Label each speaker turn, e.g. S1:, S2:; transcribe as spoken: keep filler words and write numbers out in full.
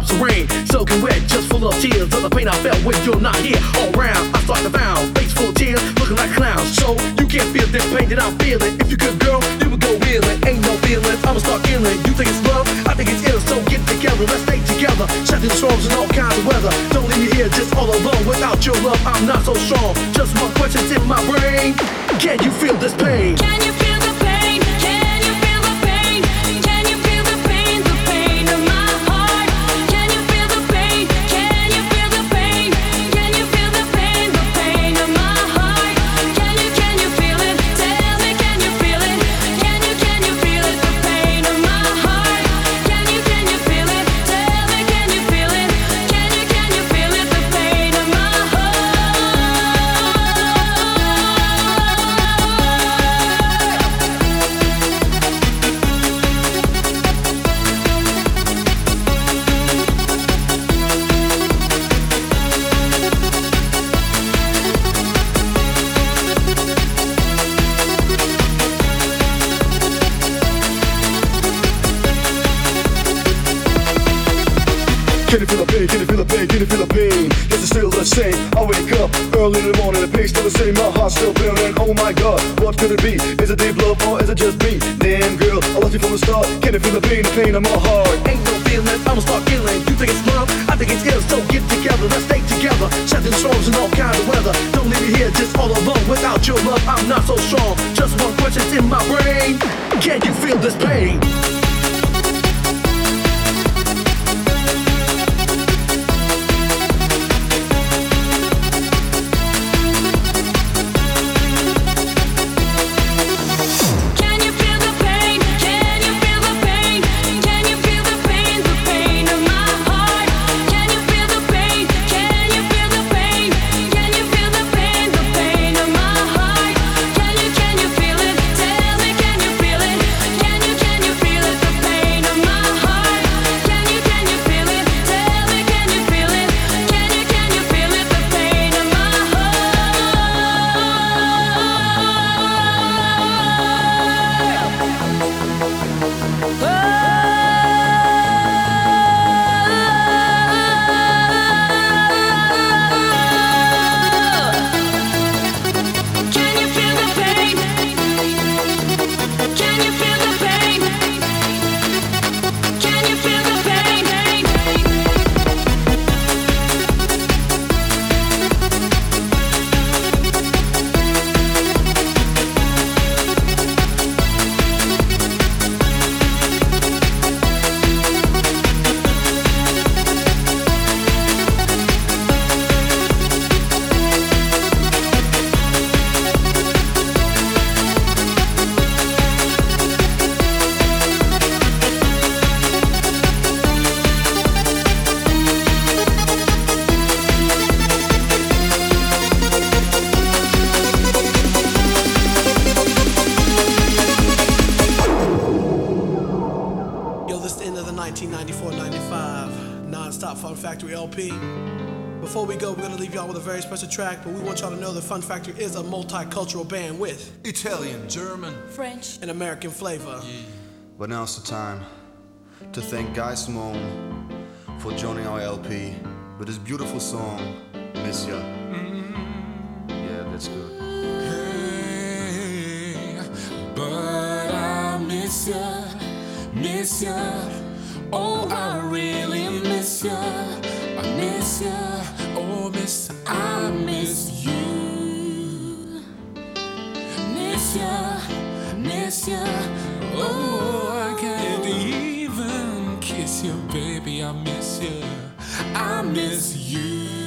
S1: drops of rain, soaking wet, just full of tears of the pain I felt when you're not here. All round, I start to bound, face full of tears, looking like clowns. So you can't feel this pain that I'm feeling. If you could, girl, you would go reeling. Ain't no feelings, I'ma start killing. You think it's love? I think it's ill. So get together, let's stay together. Shut through the storms and all kinds of weather. Don't leave me here just all alone. Without your love, I'm not so strong. Just one question's in my brain. Can you feel this pain?
S2: Can you feel the pain? Can you feel the pain? Can you feel the pain? The pain of my heart. Can you feel the pain? Can you feel the pain? Can you feel the pain? The pain of my heart. Can you, can you feel it? Tell me, can you feel it? Can you, can you feel it? The pain of my heart. Can you, can you feel it? Tell me, can you feel it? Can you, can you feel it? The pain of my heart.
S3: Can you feel the pain? Can you feel the pain? Can you feel the pain? Guess it's still the same. I wake up early in the morning, the pain's still the same. My heart's still pounding. Oh my God, what could it be? Is it deep love or is it just me? Damn girl, I lost you from the start. Can you feel the pain? The pain of my heart.
S1: Ain't no feelings, I'ma start killing. You think it's love? I think it's ill. So get together, let's stay together. Shut through the storms and all kinds of weather. Don't leave me here just all alone. Without your love, I'm not so strong. Just one question's in my brain. Can you feel this pain?
S2: Can you feel the pain? Can you feel the pain? Can you feel the pain? The pain of my heart. Can you feel the pain? Can you feel the pain? Can you feel the pain? The pain of my heart. Can you, can you feel it? Tell me, can you feel it? Can you, can you feel it? The pain of my heart. Can you, can you feel it? Tell me, can you feel it? Can you, can you feel it? The pain of my heart. Can you feel the pain? Can you feel the pain? Can you feel the pain?
S4: Yo, this is the end of the nineteen ninety-four ninety-five Non-Stop Fun Factory L P. Before we go, we're gonna leave y'all with a very special track, but we want y'all to know that Fun Factory is a multicultural band with
S5: Italian, German,
S2: French.
S4: an American flavor.
S6: But now's the time to thank Guy Simone for joining our L P with his beautiful song, Miss Ya. Yeah, that's good.
S7: Hey, but I miss ya, miss ya. Oh, I really miss ya. I miss ya. Oh, miss, I miss you. Miss ya, miss ya. Oh, I can't even kiss you, baby. I miss you. I miss you.